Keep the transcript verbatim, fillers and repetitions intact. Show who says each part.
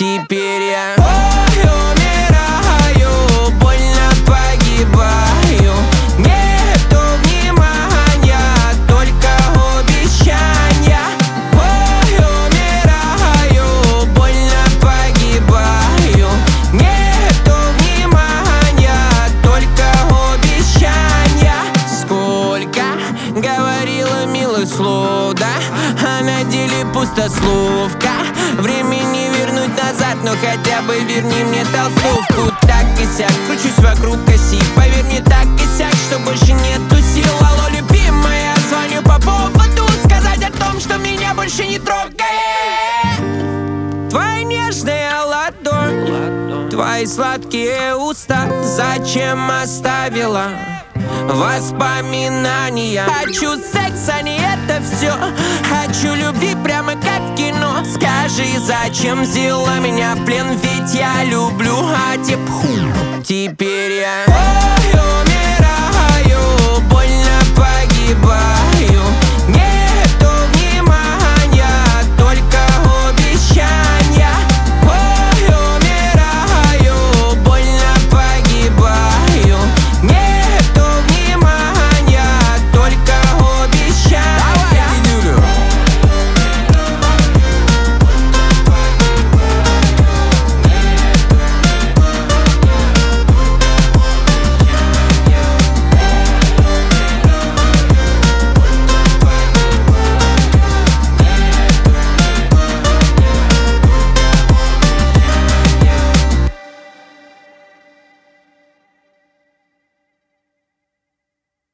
Speaker 1: Теперь я ой, умираю, больно погибаю. Нету внимания, только обещания. Ой, умираю, больно погибаю. Нету внимания, только обещания. Сколько говорила милых слов, да, а на деле пустословка. Времени вернуть назад, но хотя бы верни мне толстовку. Так и сяк, кручусь вокруг оси. Поверь мне, так и сяк, что больше нету сил. Алло, любимая, звоню по поводу сказать о том, что меня больше не трогает. Твоя нежная ладонь, твои сладкие уста. Зачем оставила воспоминания? Хочу секса, не это все. Хочу любви, прямо как в кино. Скажи, зачем взяла меня в плен? Ведь я люблю, а тепху. Теперь я ой, умираю, больно погибаю.